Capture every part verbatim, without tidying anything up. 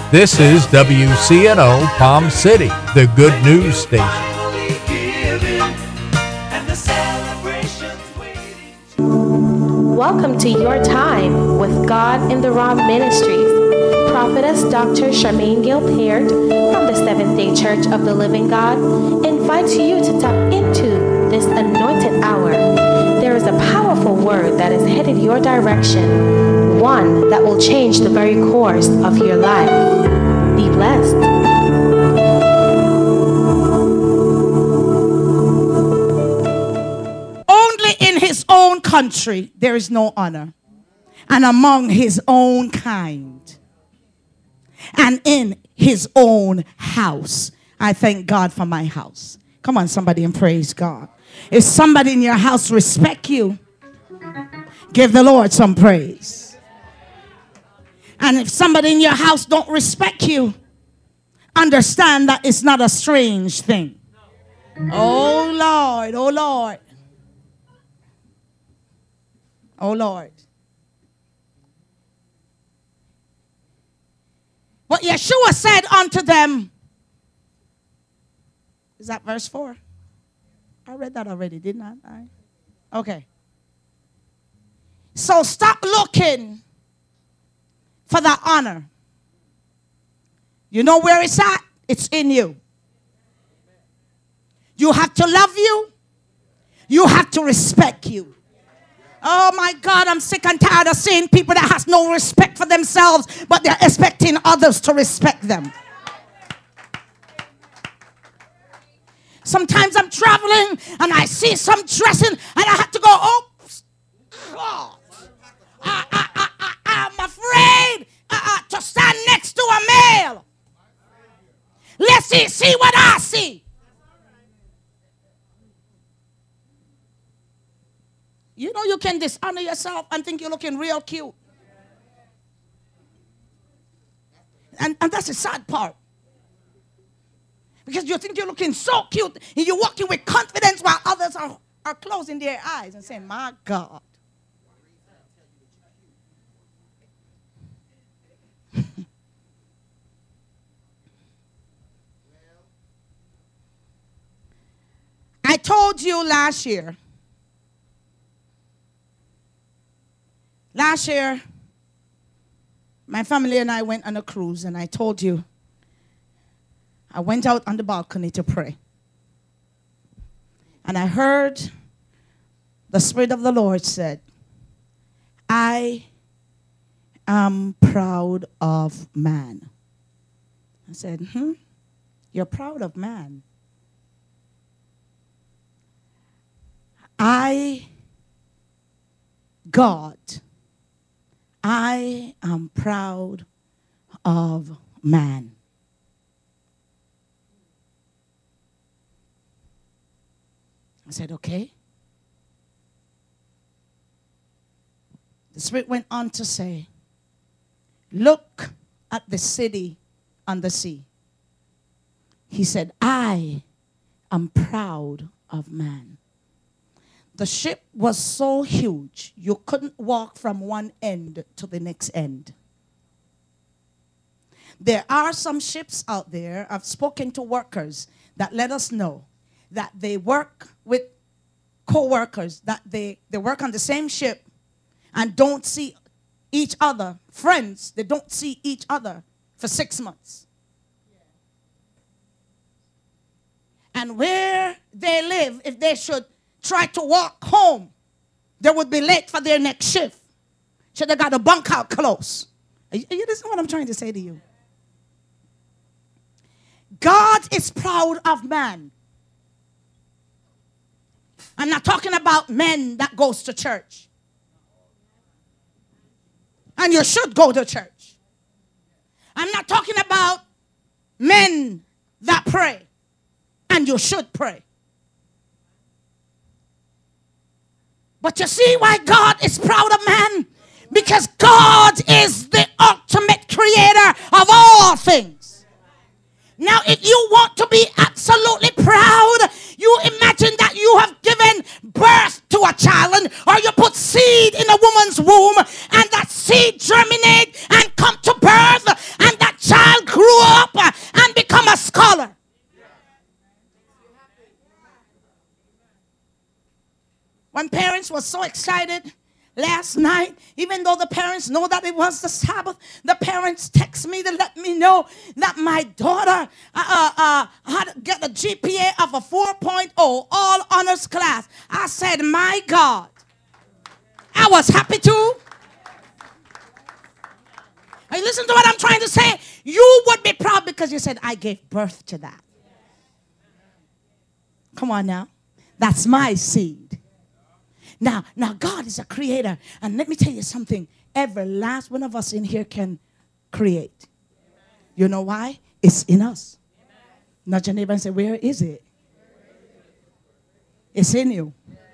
This is W C N O Palm City, the good news station. Welcome to Your Time with God in the Raw Ministries. Prophetess Doctor Charmaine Gilpert from the Seventh-day Church of the Living God invites you to tap into this anointed hour. There is a powerful word that is headed your direction, one that will change the very course of your life. Be blessed. Only in his own country there is no honor, and among his own kind, and in his own house. I thank God for my house. Come on, somebody, and praise God. If somebody in your house respect you, give the Lord some praise. And if somebody in your house don't respect you, understand that it's not a strange thing. Oh Lord, oh Lord. Oh Lord. But Yeshua said unto them, is that verse four? I read that already, didn't I? I? Okay. So stop looking for that honor. You know where it's at? It's in you. You have to love you. You have to respect you. Oh my God, I'm sick and tired of seeing people that has no respect for themselves, but they're expecting others to respect them. Sometimes I'm traveling and I see some dressing and I have to go, oh, God. I, I, I, I, I'm afraid uh, uh, to stand next to a male. Let's see, see what I see. You know you can dishonor yourself and think you're looking real cute. And, and that's the sad part. Because you think you're looking so cute and you're walking with confidence while others are, are closing their eyes and saying, my God. I told you last year. Last year, my family and I went on a cruise, and I told you I went out on the balcony to pray. And I heard the Spirit of the Lord said, I am proud of man. I said, hmm, you're proud of man. I, God, I am proud of man. I said, okay. The Spirit went on to say, look at the city on the sea. He said, I am proud of man. The ship was so huge, you couldn't walk from one end to the next end. There are some ships out there, I've spoken to workers that let us know that they work with co-workers, that they, they work on the same ship and don't see each other, friends, they don't see each other for six months. And where they live, if they should try to walk home, they would be late for their next shift. Should have got a bunk out close. You, you listen to what I'm trying to say to you. God is proud of man. I'm not talking about men that goes to church. And you should go to church. I'm not talking about men that pray. And you should pray. But you see why God is proud of man? Because God is the ultimate creator of all things. Now, if you want to be absolutely proud, you imagine that you have given birth to a child, or you put seed in a woman's womb, and that seed germinate and come to birth, and that child When parents were so excited last night, even though the parents know that it was the Sabbath, the parents text me to let me know that my daughter uh, uh, had to get a G P A of a four point oh, all honors class. I said, my God. I was happy too. Hey, listen to what I'm trying to say. You would be proud because you said, I gave birth to that. Come on now. That's my seed. Now, now God is a creator. And let me tell you something. Every last one of us in here can create. You know why? It's in us. Nudge your neighbor and say, where is it? It's in you.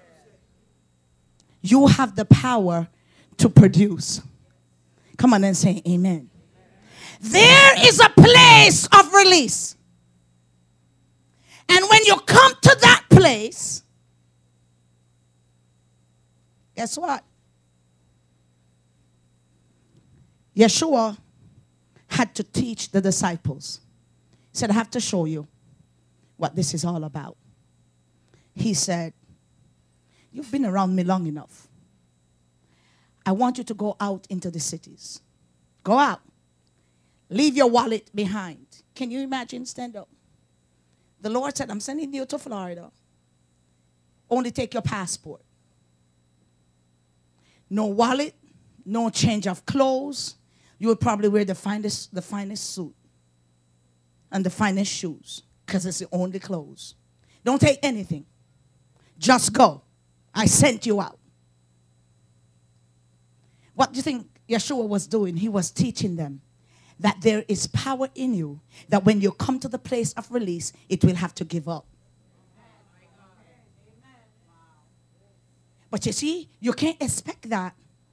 You have the power to produce. Come on and say amen. There is a place of release. And when you come to that place, guess what? Yeshua had to teach the disciples. He said, I have to show you what this is all about. He said, you've been around me long enough. I want you to go out into the cities. Go out. Leave your wallet behind. Can you imagine? Stand up. The Lord said, I'm sending you to Florida. Only take your passport. No wallet, no change of clothes. You would probably wear the finest, the finest suit and the finest shoes because it's the only clothes. Don't take anything. Just go. I sent you out. What do you think Yeshua was doing? He was teaching them that there is power in you, that when you come to the place of release, it will have to give up. But you see, you can't expect that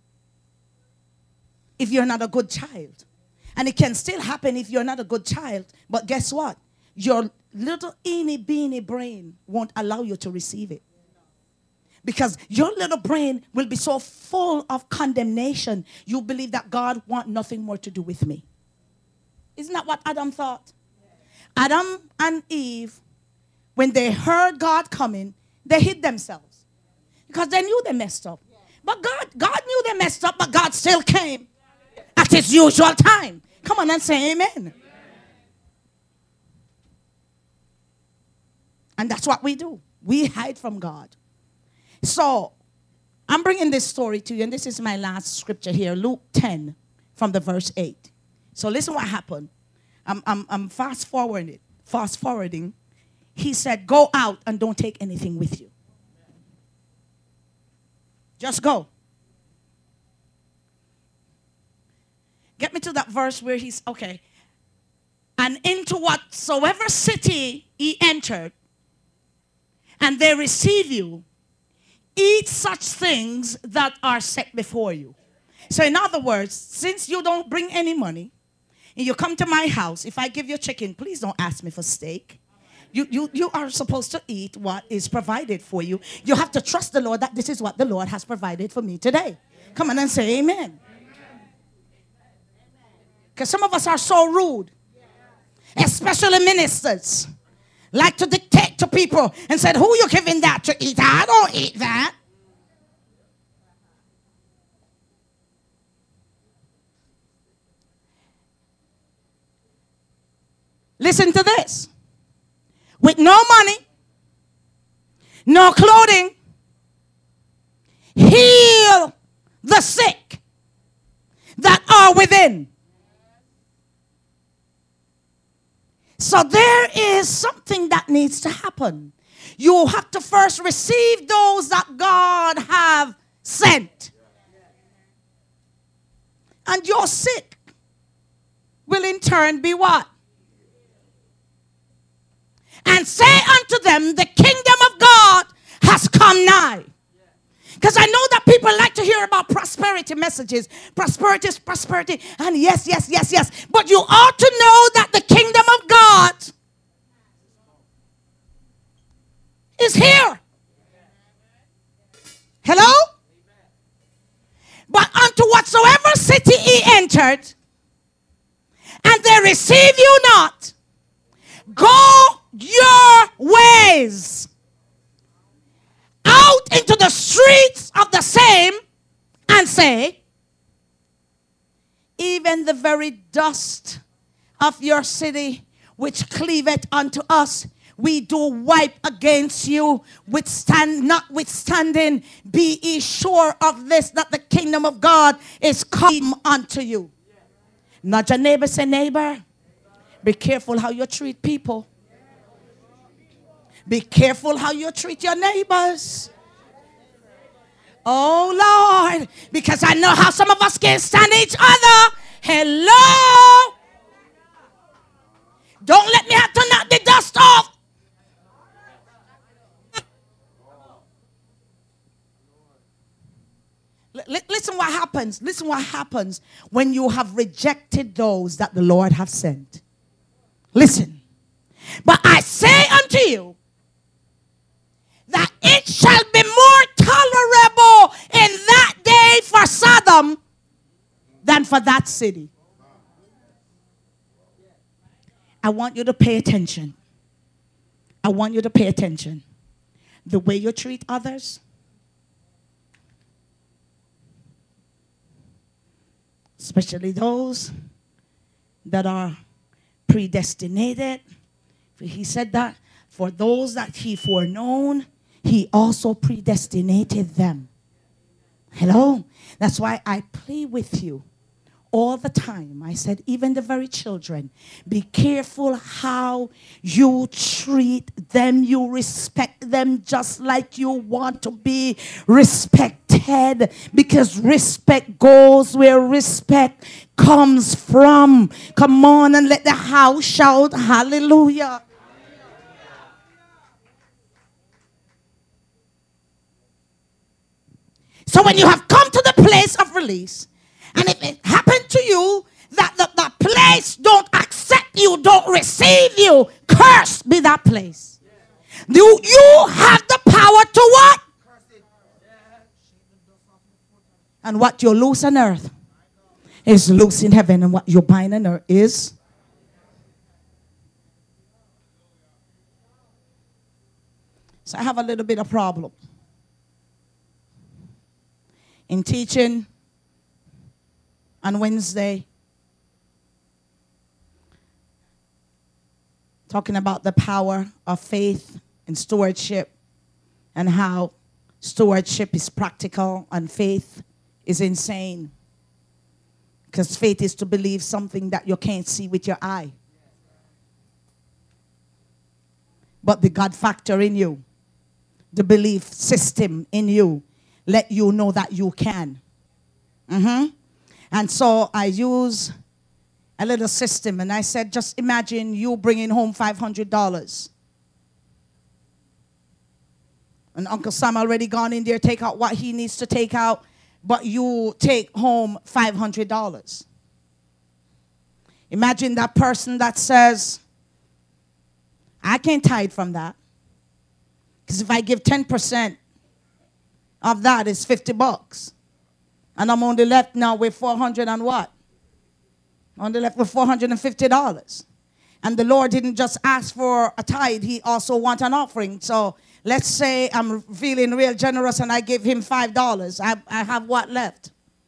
if you're not a good child. And it can still happen if you're not a good child. But guess what? Your little eeny beeny brain won't allow you to receive it. Because your little brain will be so full of condemnation, you believe that God wants nothing more to do with me. Isn't that what Adam thought? Adam and Eve, when they heard God coming, they hid themselves. Because they knew they messed up. But God, God knew they messed up, but God still came at his usual time. Come on and say amen. Amen. And that's what we do. We hide from God. So, I'm bringing this story to you, and this is my last scripture here, Luke ten, from the verse eight. So listen what happened. I'm, I'm, I'm fast forwarding, fast forwarding. He said, go out and don't take anything with you. Just go. Get me to that verse where he's, okay. And into whatsoever city he entered, and they receive you, eat such things that are set before you. So in other words, since you don't bring any money, and you come to my house, if I give you chicken, please don't ask me for steak. You, you, you are supposed to eat what is provided for you. You have to trust the Lord that this is what the Lord has provided for me today. Come on and say amen. Because some of us are so rude, especially ministers, like to dictate to people and said, who you giving that to eat? I don't eat that. Listen to this. With no money, no clothing, heal the sick that are within. So there is something that needs to happen. You have to first receive those that God have sent. And your sick will in turn be what? And say unto them, the kingdom of God has come nigh. Because I know that people like to hear about prosperity messages. Prosperity is prosperity. And yes, yes, yes, yes. But you ought to know that the kingdom of God is here. Hello? But unto whatsoever city he entered, and they receive you not, go your ways. out into the streets of the same and say, even the very dust of your city which cleaveth unto us, we do wipe against you, withstand, notwithstanding, be ye sure of this, that the kingdom of God is come unto you. Not your neighbor, say neighbor. Be careful how you treat people. Be careful how you treat your neighbors. Oh Lord, because I know how some of us can't stand each other. Hello. Don't let me have to knock the dust off. L- listen what happens. Listen what happens when you have rejected those that the Lord have sent. Listen. But I say unto you that it shall be more tolerable in that day for Sodom than for that city. I want you to pay attention. I want you to pay attention. The way you treat others, especially those that are predestinated. He said that for those that he foreknown, he also predestinated them. Hello? That's why I play with you all the time. I said, even the very children, be careful how you treat them. You respect them just like you want to be respected, because respect goes where respect comes from. Come on and let the house shout hallelujah. So when you have come to the place of release, and if it happened to you that the, the place don't accept you, don't receive you, cursed be that place. You, you have the power to what? And what you loose on earth is loose in heaven, and what you bind on earth is. So I have a little bit of problem in teaching on Wednesday, talking about the power of faith and stewardship, and how stewardship is practical and faith is insane. Because faith is to believe something that you can't see with your eye. But the God factor in you, the belief system in you, let you know that you can. Mm-hmm. And so I use a little system, and I said, just imagine you bringing home five hundred dollars. And Uncle Sam already gone in there, take out what he needs to take out, but you take home five hundred dollars. Imagine that person that says, I can't tithe from that. Because if I give ten percent of that, it's fifty bucks. And I'm only left now with four hundred and what? Only left with four hundred fifty dollars. And the Lord didn't just ask for a tithe, he also wants an offering. So let's say I'm feeling real generous and I give him five dollars. I, I have what left?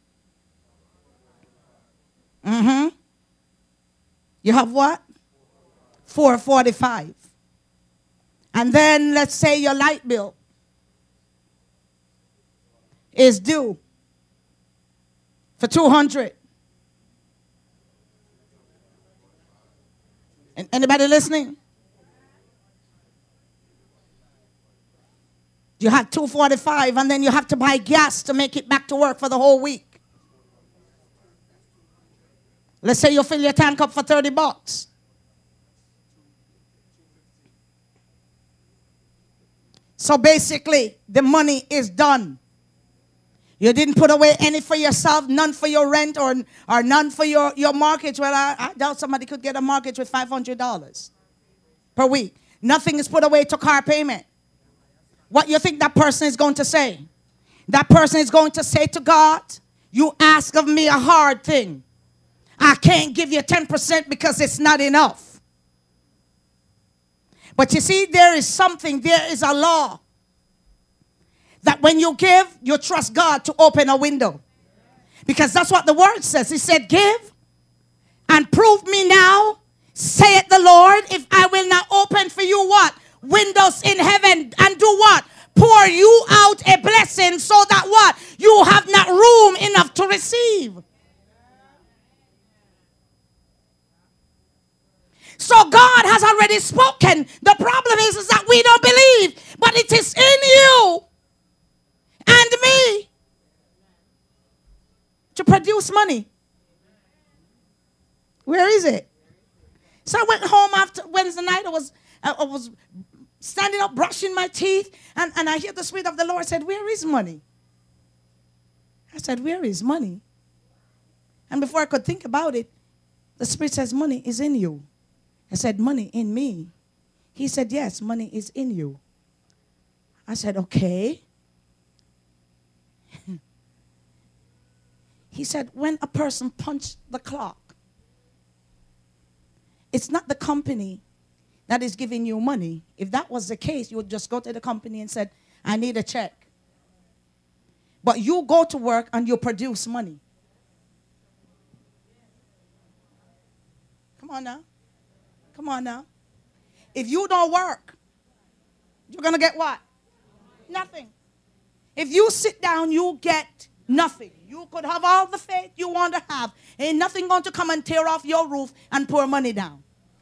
Mm-hmm. You have what? four forty-five. And then let's say your light bill is due for two hundred. And anybody listening? You have two forty-five, and then you have to buy gas to make it back to work for the whole week. Let's say you fill your tank up for thirty bucks. So basically, the money is done. You didn't put away any for yourself, none for your rent, or, or none for your, your mortgage. Well, I, I doubt somebody could get a mortgage with five hundred dollars per week. Nothing is put away to car payment. What you think that person is going to say? That person is going to say to God, you ask of me a hard thing. I can't give you ten percent because it's not enough. But you see, there is something, there is a law That when you give, you trust God to open a window. Because that's what the word says. He said, give and prove me now, saith the Lord, if I will not open for you what? Windows in heaven, and do what? Pour you out a blessing so that what? You have not room enough to receive. So God has already spoken. The problem is, is that we don't believe. But it is in you and me to produce money. Where is it? So I went home after Wednesday night. I was, I was standing up, brushing my teeth. And, and I hear the Spirit of the Lord said, where is money? I said, where is money? And before I could think about it, the Spirit says, money is in you. I said, money in me. He said, yes, money is in you. I said, okay. He said, when a person punched the clock, it's not the company that is giving you money. If that was the case, you would just go to the company and said, I need a check. But you go to work and you produce money. Come on now. Come on now. If you don't work, you're going to get what? Nothing. If you sit down, you get nothing. You could have all the faith you want to have. Ain't nothing going to come and tear off your roof and pour money down.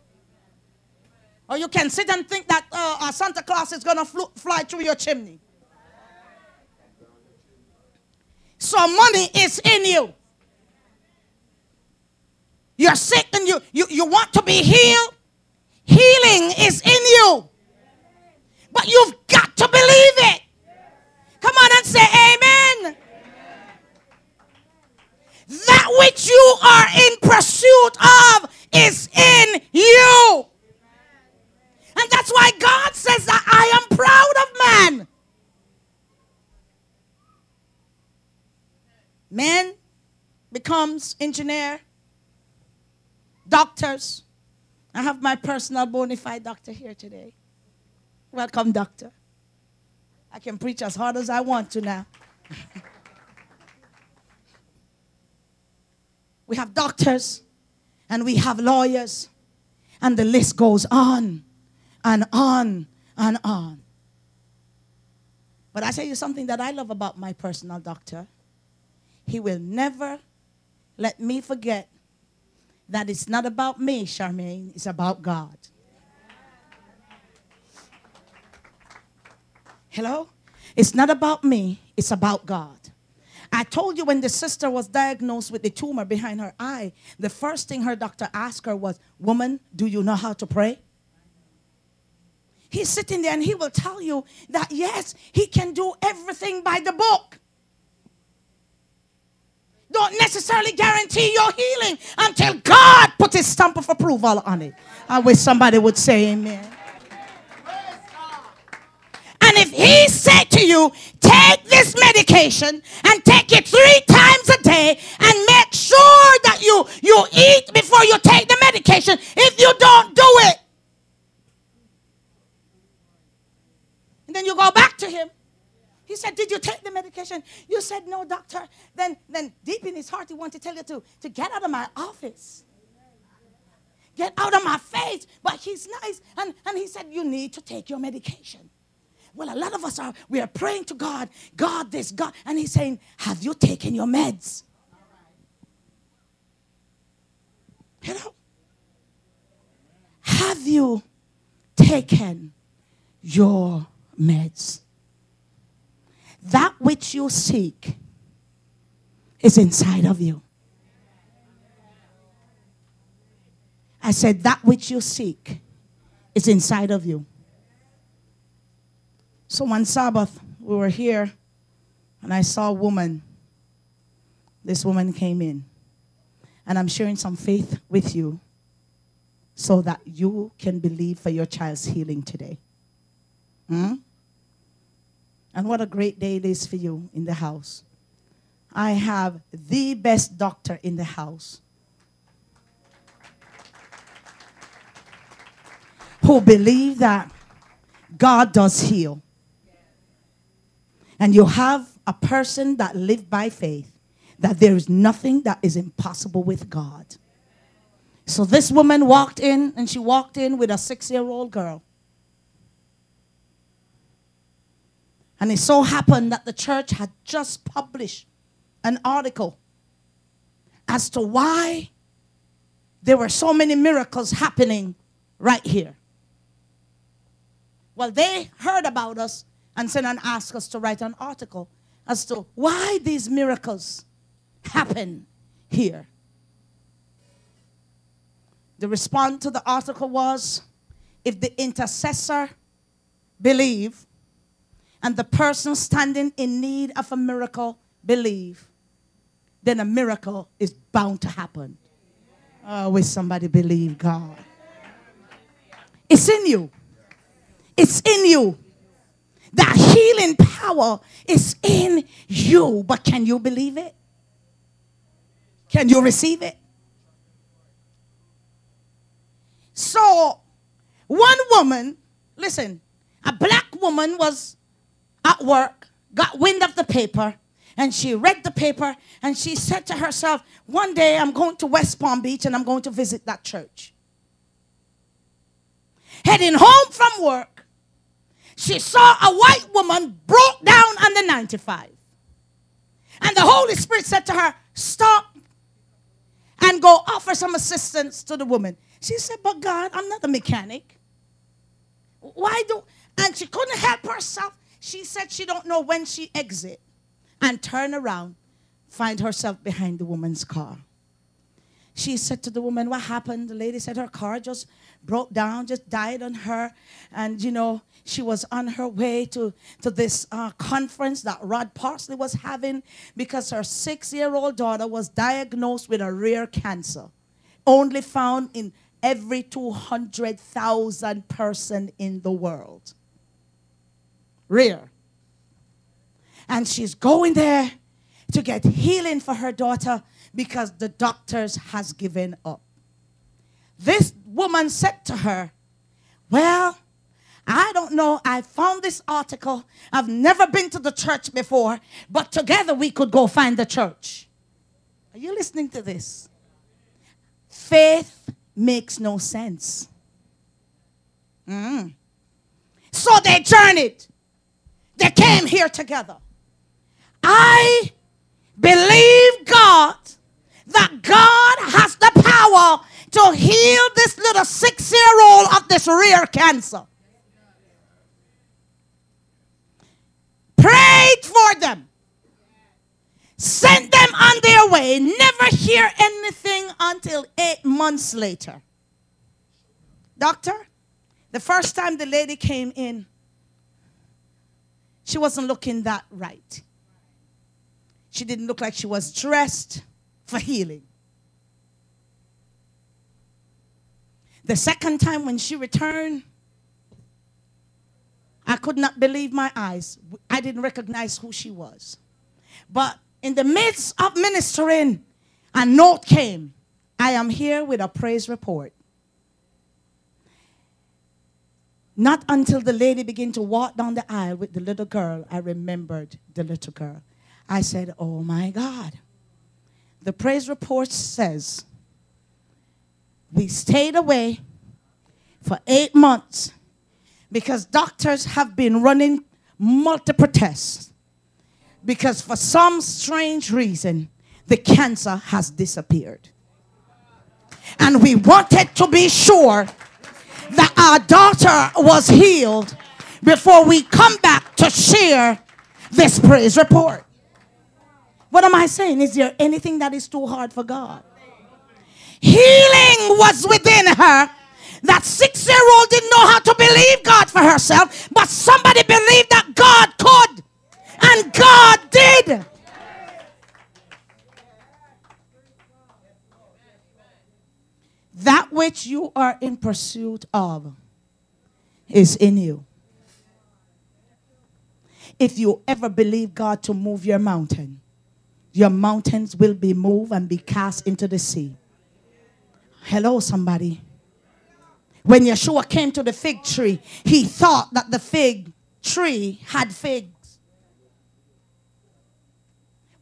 Or you can sit and think that uh, Santa Claus is going to fl- fly through your chimney. So money is in you. You're sick and you, you, you want to be healed. Healing is in you. But you've got to believe it. Come on and say amen. That which you are in pursuit of is in you. And that's why God says that I am proud of man. Man becomes engineer, doctors. I have my personal bona fide doctor here today. Welcome, doctor. I can preach as hard as I want to now. We have doctors and we have lawyers, and the list goes on and on and on. But I tell you something that I love about my personal doctor. He will never let me forget that it's not about me, Charmaine. It's about God. Hello? It's not about me. It's about God. I told you when the sister was diagnosed with the tumor behind her eye, the first thing her doctor asked her was, woman, do you know how to pray? He's sitting there and he will tell you that, yes, he can do everything by the book. Don't necessarily guarantee your healing until God puts his stamp of approval on it. I wish somebody would say amen. And if he said to you, take this medication and take it three times a day and make sure that you, you eat before you take the medication, if you don't do it, and then you go back to him. He said, did you take the medication? You said, no, doctor. Then, then deep in his heart, he wanted to tell you to, to get out of my office. Get out of my face. But he's nice. And, and he said, you need to take your medication. Well, a lot of us are, we are praying to God, God this, God. And he's saying, have you taken your meds? You know? Have you taken your meds? That which you seek is inside of you. I said, that which you seek is inside of you. So one Sabbath, we were here, and I saw a woman. This woman came in. And I'm sharing some faith with you so that you can believe for your child's healing today. Hmm? And what a great day it is for you in the house. I have the best doctor in the house who believe that God does heal. and you have a person that lived by faith, that there is nothing that is impossible with God. So this woman walked in, and she walked in with a six-year-old girl. And it so happened that the church had just published an article as to why there were so many miracles happening right here. Well, they heard about us and sent and asked us to write an article as to why these miracles happen here. The response to the article was, if the intercessor believe and the person standing in need of a miracle believe, then a miracle is bound to happen. Oh, will somebody believe God? It's in you. It's in you. That healing power is in you. But can you believe it? Can you receive it? So, one woman, listen, a black woman was at work, got wind of the paper, and she read the paper, and she said to herself, one day I'm going to West Palm Beach and I'm going to visit that church. Heading home from work, she saw a white woman broke down on the ninety-five. And the Holy Spirit said to her, stop and go offer some assistance to the woman. She said, but God, I'm not a mechanic. Why do, and she couldn't help herself. She said she don't know when she exit and turn around, find herself behind the woman's car. She said to the woman, what happened? The lady said her car just broke down, just died on her. And, you know, she was on her way to, to this uh, conference that Rod Parsley was having because her six-year-old daughter was diagnosed with a rare cancer, only found in every two hundred thousand person in the world. Rare. And she's going there to get healing for her daughter because the doctors has given up. This woman said to her, well, I don't know. I found this article. I've never been to the church before, but together we could go find the church. Are you listening to this? Faith makes no sense. Mm. So they journeyed. They came here together. I believe God that God has the power to heal this little six-year-old of this rare cancer. Prayed for them. Sent them on their way. Never hear anything until eight months later. Doctor, the first time the lady came in, she wasn't looking that right. She didn't look like she was dressed for healing. The second time when she returned, I could not believe my eyes. I didn't recognize who she was. But in the midst of ministering, a note came. I am here with a praise report. Not until the lady began to walk down the aisle with the little girl, I remembered the little girl. I said, oh my God. The praise report says, we stayed away for eight months because doctors have been running multiple tests. Because for some strange reason, the cancer has disappeared. And we wanted to be sure that our daughter was healed before we come back to share this praise report. What am I saying? Is there anything that is too hard for God? Healing was within her. That six-year-old didn't know how to believe God for herself, but somebody believed that God could. And God did. That which you are in pursuit of is in you. If you ever believe God to move your mountain, your mountains will be moved and be cast into the sea. Hello, somebody. When Yeshua came to the fig tree, he thought that the fig tree had figs.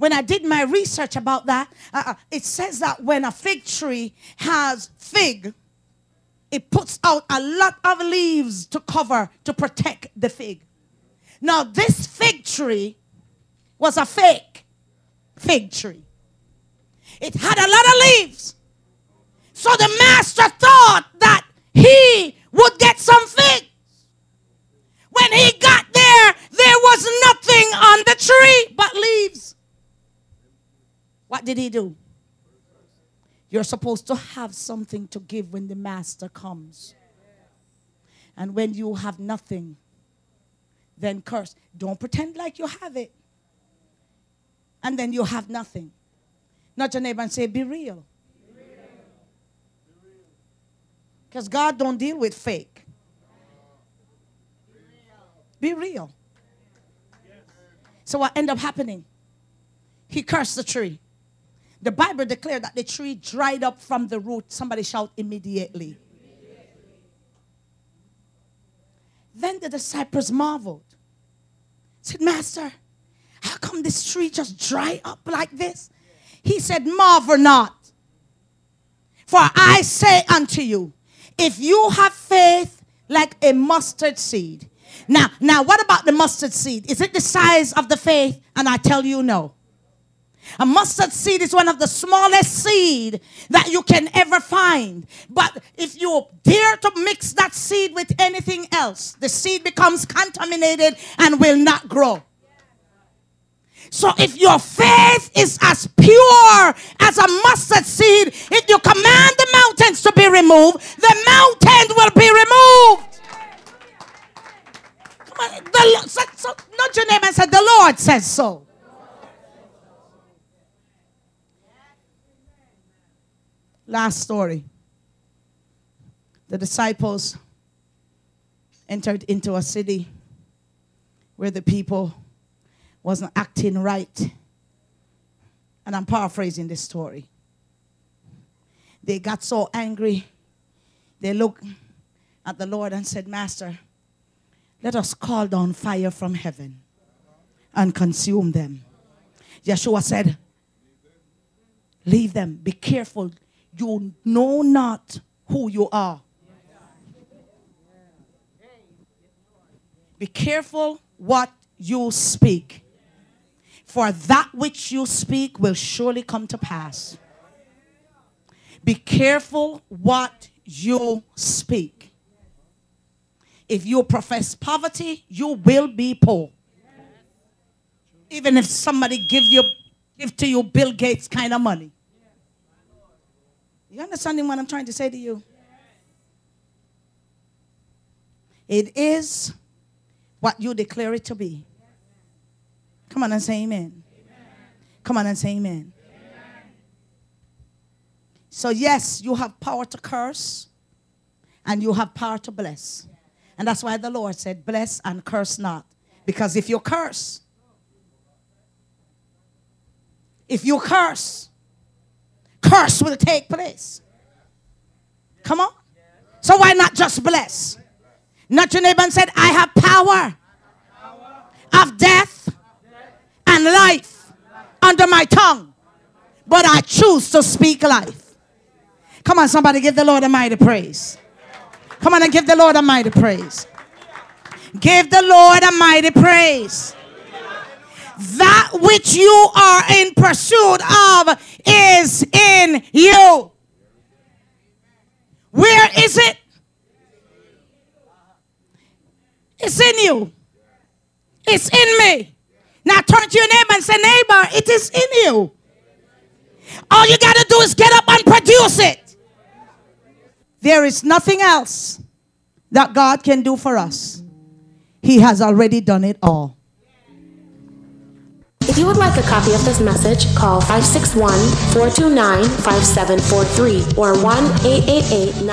when I did my research about that, uh, it says that when a fig tree has fig, it puts out a lot of leaves to cover, to protect the fig. Now, this fig tree was a fake fig tree. It had a lot of leaves. So the master thought that he would get some figs. When he got there, there was nothing on the tree but leaves. What did he do? You're supposed to have something to give when the master comes. And when you have nothing, then curse. Don't pretend like you have it. And then you have nothing. Nudge your neighbor and say, be real. Because God don't deal with fake. Be real. So what ended up happening? He cursed the tree. The Bible declared that the tree dried up from the root. Somebody shout immediately. Then the disciples marveled. Said, Master, how come this tree just dry up like this? He said, marvel not. For I say unto you, if you have faith like a mustard seed. Now, now, what about the mustard seed? Is it the size of the faith? And I tell you no. A mustard seed is one of the smallest seed that you can ever find. But if you dare to mix that seed with anything else, the seed becomes contaminated and will not grow. So if your faith is as pure as a mustard seed, if you command the mountains to be removed, the mountain will be removed. Come on, the, so, so, nudge your neighbor and say, the Lord says so. Last story. The disciples entered into a city where the people wasn't acting right. And I'm paraphrasing this story. They got so angry. They looked at the Lord and said, Master, let us call down fire from heaven and consume them. Yeshua said, leave them. Be careful. You know not who you are. Be careful what you speak. For that which you speak will surely come to pass. Be careful what you speak. If you profess poverty, you will be poor. Even if somebody give you, give to you Bill Gates kind of money. You understanding what I'm trying to say to you? It is what you declare it to be. Come on and say amen. Amen. Come on and say amen. Amen. So yes, you have power to curse and you have power to bless. And that's why the Lord said, bless and curse not. Because if you curse, if you curse, curse will take place. Come on. So why not just bless? Not your neighbor and said, I have power of death and life under my tongue, but I choose to speak life. Come on, somebody give the Lord a mighty praise. Come on and give the Lord a mighty praise. Give the Lord a mighty praise. That which you are in pursuit of is in you. Where is it? It's in you. It's in me. Now turn to your neighbor and say, neighbor, it is in you. All you got to do is get up and produce it. There is nothing else that God can do for us. He has already done it all. If you would like a copy of this message, call five six one, four two nine, five seven four three or one eight eight eight